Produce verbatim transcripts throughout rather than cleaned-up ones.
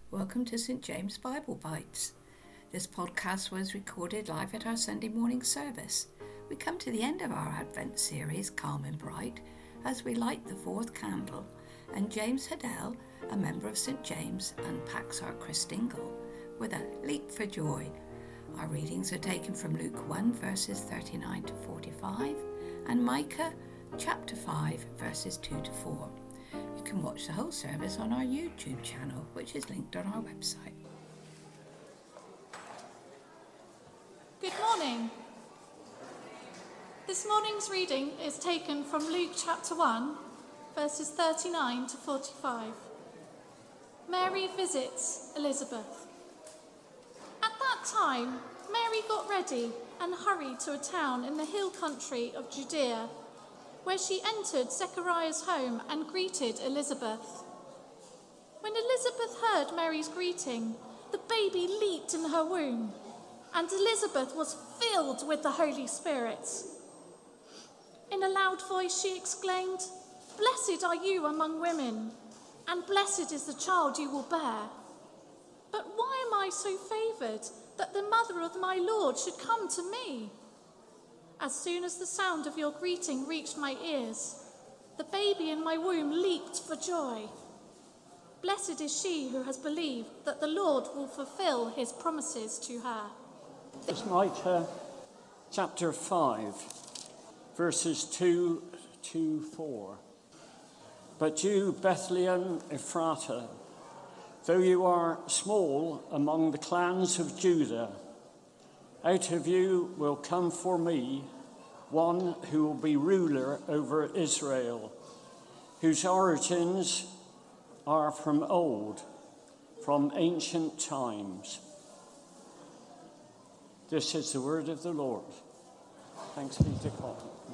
Welcome to Saint James Bible Bites. This podcast was recorded live at our Sunday morning service. We come to the end of our Advent series, Calm and Bright, as we light the fourth candle, and James Haddell, a member of Saint James, unpacks our Christingle with a leap for joy. Our readings are taken from Luke one, verses thirty-nine to forty-five, and Micah chapter five, verses two to four. You can watch the whole service on our YouTube channel, which is linked on our website. Good morning. This morning's reading is taken from Luke chapter one, verses thirty-nine to forty-five. Mary visits Elizabeth. At that time, Mary got ready and hurried to a town in the hill country of Judea, where she entered Zechariah's home and greeted Elizabeth. When Elizabeth heard Mary's greeting, the baby leaped in her womb, and Elizabeth was filled with the Holy Spirit. In a loud voice she exclaimed, "Blessed are you among women, and blessed is the child you will bear. But why am I so favoured that the mother of my Lord should come to me? As soon as the sound of your greeting reached my ears, the baby in my womb leaped for joy. Blessed is she who has believed that the Lord will fulfill his promises to her." It's Micah chapter five, verses two to four. But you, Bethlehem Ephratah, though you are small among the clans of Judah, out of you will come for me one who will be ruler over Israel, whose origins are from old, from ancient times. This is the word of the Lord. Thanks be to God.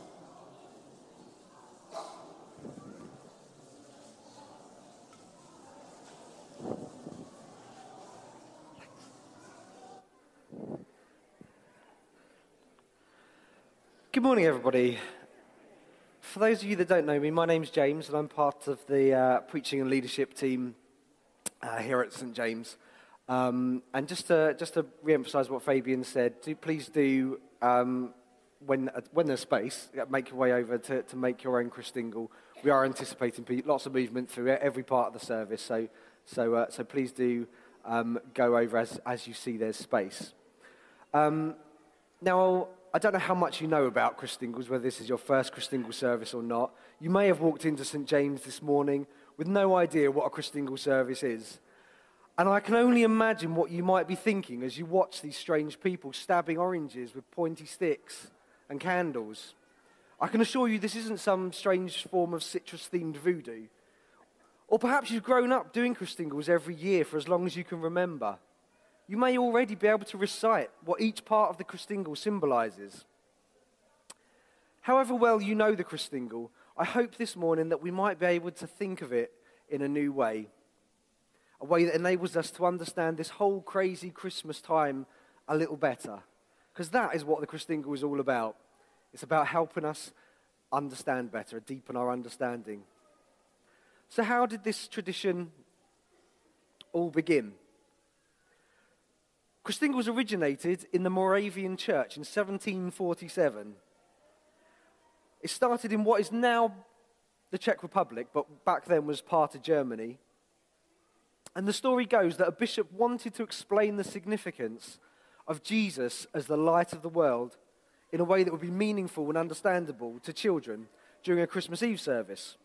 Good morning, everybody. For those of you that don't know me, my name's James, and I'm part of the uh, preaching and leadership team uh, here at Saint James. Um, and just to just to re-emphasise what Fabian said, do please do um, when uh, when there's space, make your way over to, to make your own Christingle. We are anticipating lots of movement through every part of the service, so so uh, so please do um, go over as as you see there's space. Um, now. I don't know how much you know about Christingles, whether this is your first Christingle service or not. You may have walked into Saint James this morning with no idea what a Christingle service is. And I can only imagine what you might be thinking as you watch these strange people stabbing oranges with pointy sticks and candles. I can assure you this isn't some strange form of citrus-themed voodoo. Or perhaps you've grown up doing Christingles every year for as long as you can remember. You may already be able to recite what each part of the Christingle symbolises. However well you know the Christingle, I hope this morning that we might be able to think of it in a new way. A way that enables us to understand this whole crazy Christmas time a little better. Because that is what the Christingle is all about. It's about helping us understand better, deepen our understanding. So how did this tradition all begin? Christingles originated in the Moravian Church in seventeen forty-seven. It started in what is now the Czech Republic, but back then was part of Germany. And the story goes that a bishop wanted to explain the significance of Jesus as the light of the world in a way that would be meaningful and understandable to children during a Christmas Eve service.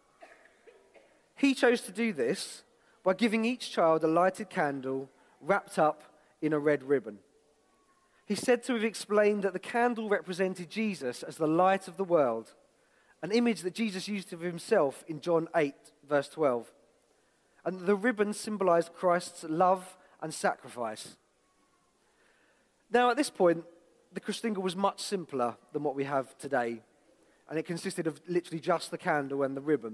He chose to do this by giving each child a lighted candle wrapped up in a red ribbon. He's said to have explained that the candle represented Jesus as the light of the world, an image that Jesus used of himself in John eight, verse twelve. And the ribbon symbolized Christ's love and sacrifice. Now, at this point, the Christingle was much simpler than what we have today, and it consisted of literally just the candle and the ribbon.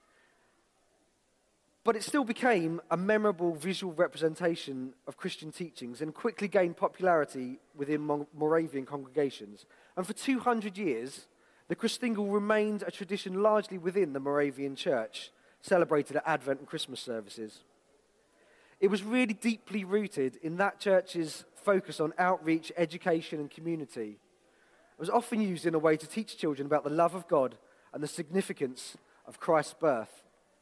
But it still became a memorable visual representation of Christian teachings and quickly gained popularity within Moravian congregations. And for two hundred years, the Christingle remained a tradition largely within the Moravian Church, celebrated at Advent and Christmas services. It was really deeply rooted in that church's focus on outreach, education, and community. It was often used in a way to teach children about the love of God and the significance of Christ's birth.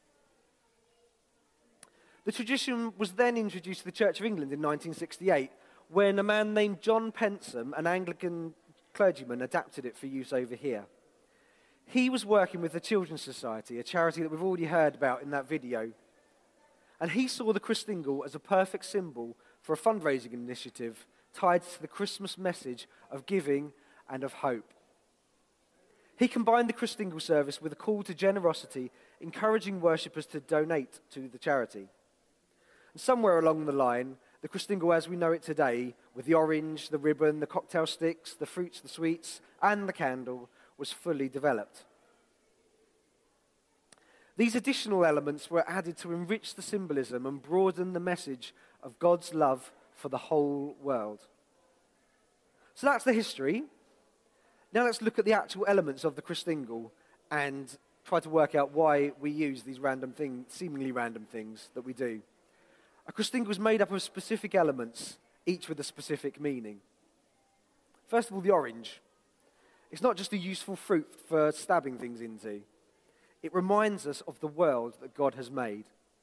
The tradition was then introduced to the Church of England in nineteen sixty-eight, when a man named John Pensome, an Anglican clergyman, adapted it for use over here. He was working with the Children's Society, a charity that we've already heard about in that video. And he saw the Christingle as a perfect symbol for a fundraising initiative tied to the Christmas message of giving and of hope. He combined the Christingle service with a call to generosity, encouraging worshippers to donate to the charity. And somewhere along the line, the Christingle as we know it today, with the orange, the ribbon, the cocktail sticks, the fruits, the sweets, and the candle, was fully developed. These additional elements were added to enrich the symbolism and broaden the message of God's love for the whole world. So that's the history. Now let's look at the actual elements of the Christingle and try to work out why we use these random things, seemingly random things that we do. A Christingle is made up of specific elements, each with a specific meaning. First of all, the orange. It's not just a useful fruit for stabbing things into. It reminds us of the world that God has made.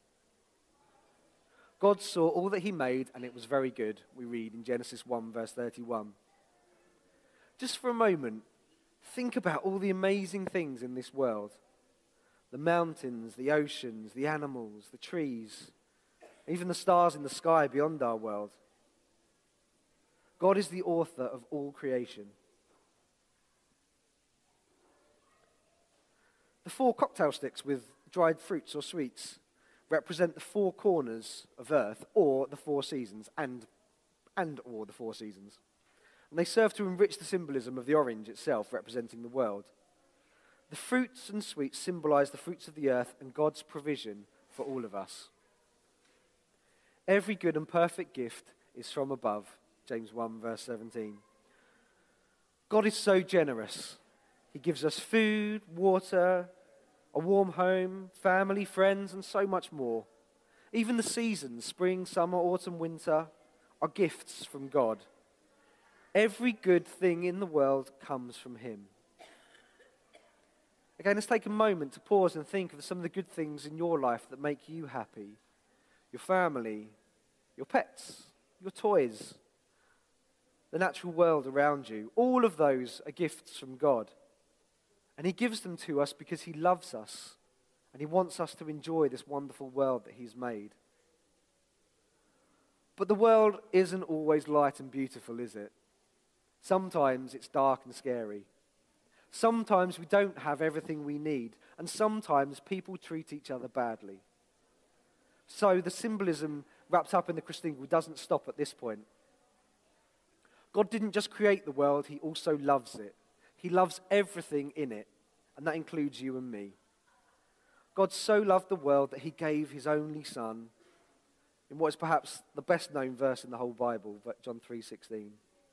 God saw all that he made, and it was very good, we read in Genesis one, verse thirty-one. Just for a moment, think about all the amazing things in this world. The mountains, the oceans, the animals, the trees, even the stars in the sky beyond our world. God is the author of all creation. The four cocktail sticks with dried fruits or sweets represent the four corners of earth, or the four seasons, and, and or the four seasons. And they serve to enrich the symbolism of the orange itself, representing the world. The fruits and sweets symbolize the fruits of the earth and God's provision for all of us. Every good and perfect gift is from above, James one, verse seventeen. God is so generous. He gives us food, water, a warm home, family, friends, and so much more. Even the seasons, spring, summer, autumn, winter, are gifts from God. Every good thing in the world comes from him. Again, let's take a moment to pause and think of some of the good things in your life that make you happy. Your family, your pets, your toys, the natural world around you. All of those are gifts from God. And he gives them to us because he loves us and he wants us to enjoy this wonderful world that he's made. But the world isn't always light and beautiful, is it? Sometimes it's dark and scary. Sometimes we don't have everything we need, and sometimes people treat each other badly. So the symbolism wrapped up in the Christingle doesn't stop at this point. God didn't just create the world, he also loves it. He loves everything in it, and that includes you and me. God so loved the world that he gave his only son in what is perhaps the best known verse in the whole Bible, John three sixteen.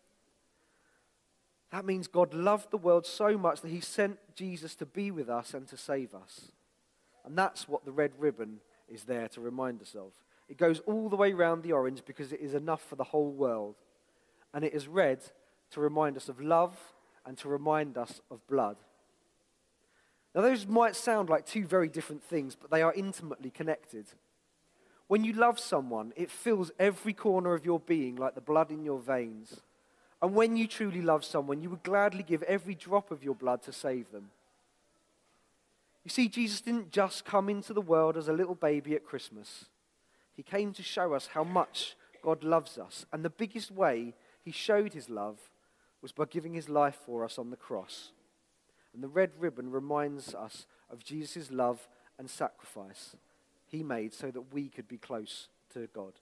That means God loved the world so much that he sent Jesus to be with us and to save us. And that's what the red ribbon is there to remind us of. It goes all the way around the orange because it is enough for the whole world. And it is red to remind us of love and to remind us of blood. Now those might sound like two very different things, but they are intimately connected. When you love someone, it fills every corner of your being like the blood in your veins. And when you truly love someone, you would gladly give every drop of your blood to save them. You see, Jesus didn't just come into the world as a little baby at Christmas. He came to show us how much God loves us. And the biggest way he showed his love was by giving his life for us on the cross. And the red ribbon reminds us of Jesus' love and sacrifice he made so that we could be close to God.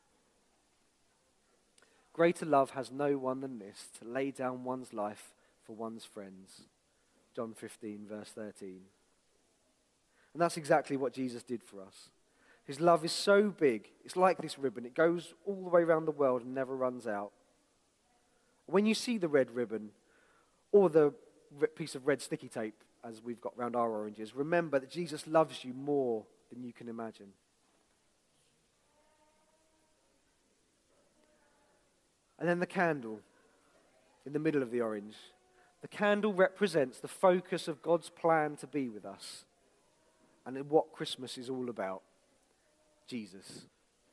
Greater love has no one than this, to lay down one's life for one's friends. John fifteen, verse thirteen. And that's exactly what Jesus did for us. His love is so big, it's like this ribbon. It goes all the way around the world and never runs out. When you see the red ribbon, or the piece of red sticky tape, as we've got around our oranges, remember that Jesus loves you more than you can imagine. And then the candle in the middle of the orange. The candle represents the focus of God's plan to be with us and what Christmas is all about. Jesus.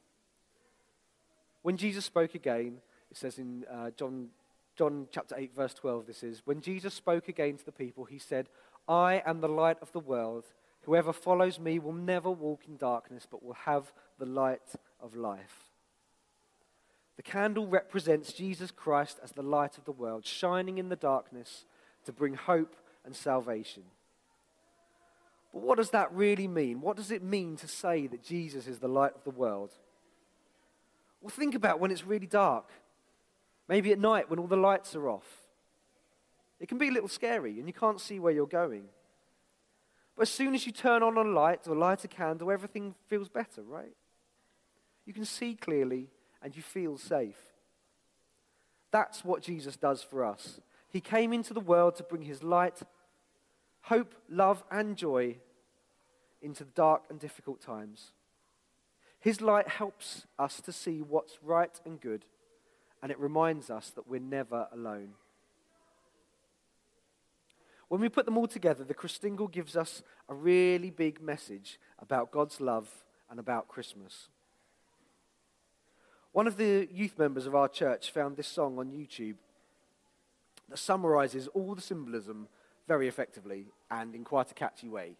When Jesus spoke again, it says in uh, John, John chapter eight, verse twelve, this is, when Jesus spoke again to the people, he said, I am the light of the world. Whoever follows me will never walk in darkness, but will have the light of life. The candle represents Jesus Christ as the light of the world, shining in the darkness to bring hope and salvation. But what does that really mean? What does it mean to say that Jesus is the light of the world? Well, think about when it's really dark. Maybe at night when all the lights are off. It can be a little scary and you can't see where you're going. But as soon as you turn on a light or light a candle, everything feels better, right? You can see clearly and you feel safe. That's what Jesus does for us. He came into the world to bring his light, hope, love, and joy into the dark and difficult times. His light helps us to see what's right and good, and it reminds us that we're never alone. When we put them all together, the Christingle gives us a really big message about God's love and about Christmas. One of the youth members of our church found this song on YouTube that summarizes all the symbolism very effectively and in quite a catchy way.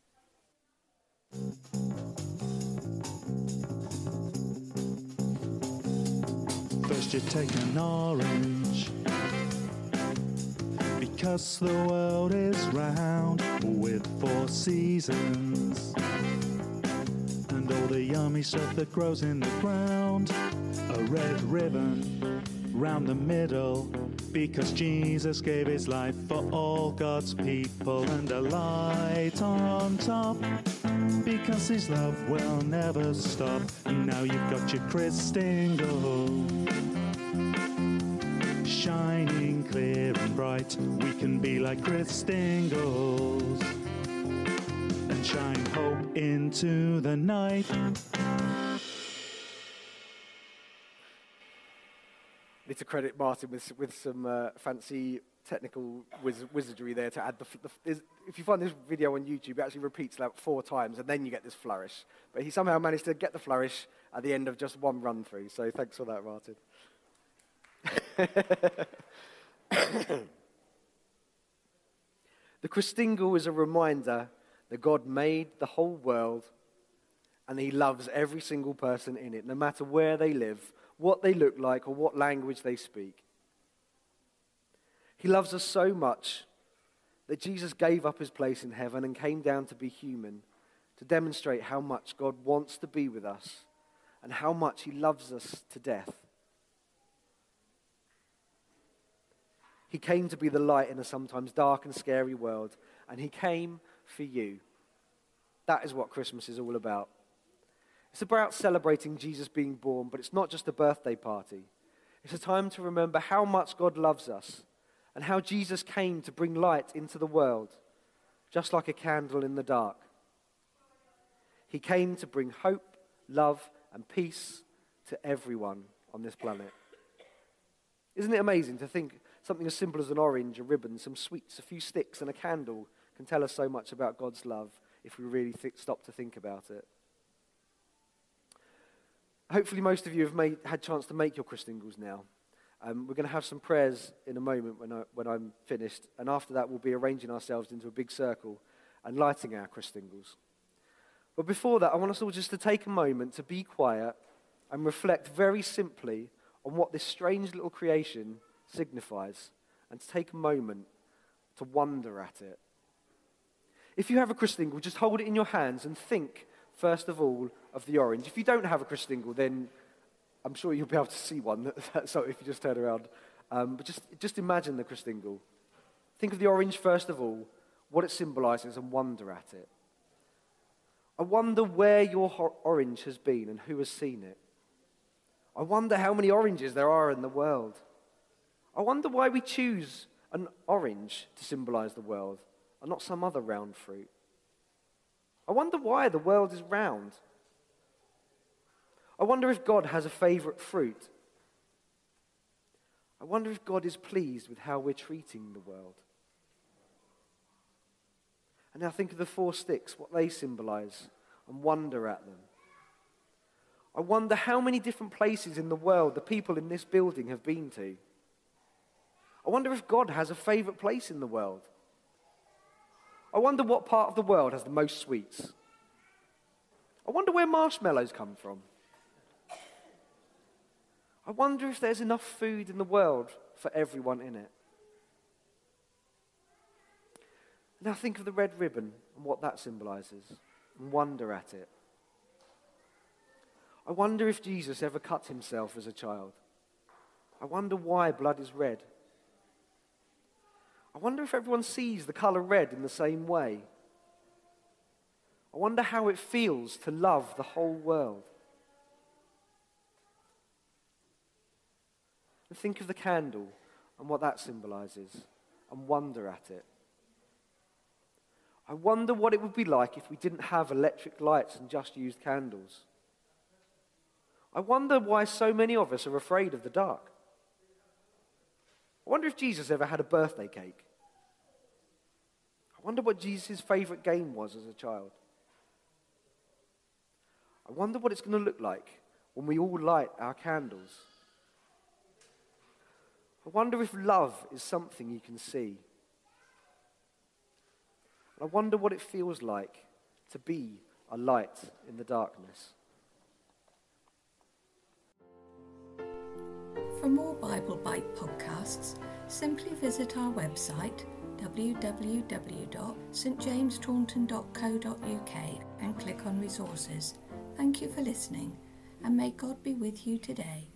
First you take an orange, because the world is round with four seasons, and all the yummy stuff that grows in the ground. A red ribbon round the middle, because Jesus gave his life for all God's people. And a light on top, because his love will never stop. And now you've got your Christingle, shining clear and bright. We can be like Christingles and shine hope into the night. Need to credit Martin with, with some uh, fancy technical wiz- wizardry there to add the, the... If you find this video on YouTube, it actually repeats like four times, and then you get this flourish. But he somehow managed to get the flourish at the end of just one run-through, so thanks for that, Martin. The Christingle is a reminder that God made the whole world and he loves every single person in it, no matter where they live, what they look like, or what language they speak. He loves us so much that Jesus gave up his place in heaven and came down to be human, to demonstrate how much God wants to be with us and how much he loves us to death. He came to be the light in a sometimes dark and scary world, and he came for you. That is what Christmas is all about. It's about celebrating Jesus being born, but it's not just a birthday party. It's a time to remember how much God loves us and how Jesus came to bring light into the world, just like a candle in the dark. He came to bring hope, love, and peace to everyone on this planet. Isn't it amazing to think something as simple as an orange, a ribbon, some sweets, a few sticks, and a candle can tell us so much about God's love if we really th- stop to think about it? Hopefully most of you have made, had a chance to make your Christingles now. Um, we're going to have some prayers in a moment when, I, when I'm finished, and after that we'll be arranging ourselves into a big circle and lighting our Christingles. But before that, I want us all just to take a moment to be quiet and reflect very simply on what this strange little creation signifies, and to take a moment to wonder at it. If you have a Christingle, just hold it in your hands and think, first of all, of the orange. If you don't have a Christingle, then I'm sure you'll be able to see one, so if you just turn around. Um, but just, just imagine the Christingle. Think of the orange first of all, what it symbolizes, and wonder at it. I wonder where your ho- orange has been and who has seen it. I wonder how many oranges there are in the world. I wonder why we choose an orange to symbolize the world and not some other round fruit. I wonder why the world is round. I wonder if God has a favorite fruit. I wonder if God is pleased with how we're treating the world. And now think of the four sticks, what they symbolize, and wonder at them. I wonder how many different places in the world the people in this building have been to. I wonder if God has a favorite place in the world. I wonder what part of the world has the most sweets. I wonder where marshmallows come from. I wonder if there's enough food in the world for everyone in it. Now think of the red ribbon and what that symbolizes, and wonder at it. I wonder if Jesus ever cut himself as a child. I wonder why blood is red. I wonder if everyone sees the colour red in the same way. I wonder how it feels to love the whole world. And think of the candle and what that symbolises, and wonder at it. I wonder what it would be like if we didn't have electric lights and just used candles. I wonder why so many of us are afraid of the dark. I wonder if Jesus ever had a birthday cake. I wonder what Jesus' favourite game was as a child. I wonder what it's going to look like when we all light our candles. I wonder if love is something you can see. I wonder what it feels like to be a light in the darkness. For more Bible Bite podcasts, simply visit our website w w w dot st james taunton dot co dot u k and click on resources. Thank you for listening, and may God be with you today.